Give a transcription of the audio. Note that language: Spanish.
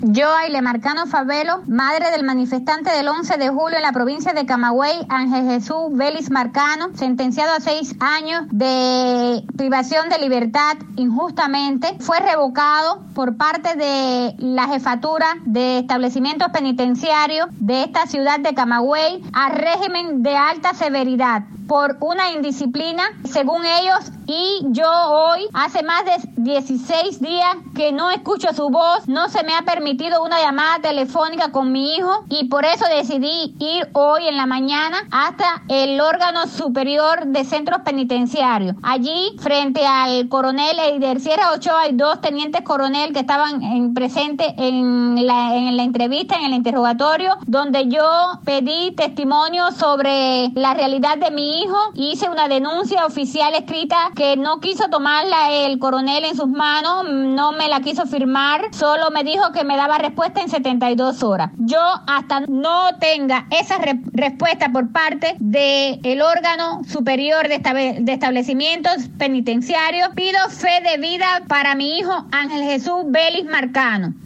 Yo, Aile Marcano Favelo, madre del manifestante del 11 de julio en la provincia de Camagüey, Ángel Jesús Vélez Marcano, sentenciado a 6 años de privación de libertad injustamente, fue revocado por parte de la jefatura de establecimientos penitenciarios de esta ciudad de Camagüey a régimen de alta severidad por una indisciplina, según ellos, y yo hoy, hace más de 16 días que no escucho su voz, no se me ha permitido una llamada telefónica con mi hijo y por eso decidí ir hoy en la mañana hasta el órgano superior de centros penitenciarios. Allí, frente al coronel Eider Sierra Ochoa y 2 tenientes coronel que estaban presentes en la entrevista, en el interrogatorio, donde yo pedí testimonio sobre la realidad de mi hijo, hice una denuncia oficial escrita que no quiso tomarla el coronel en sus manos, no me la quiso firmar, solo me dijo que me daba respuesta en 72 horas. Yo hasta no tenga esa respuesta por parte del órgano superior de establecimientos penitenciarios, pido fe de vida para mi hijo Ángel Jesús Vélez Marcano.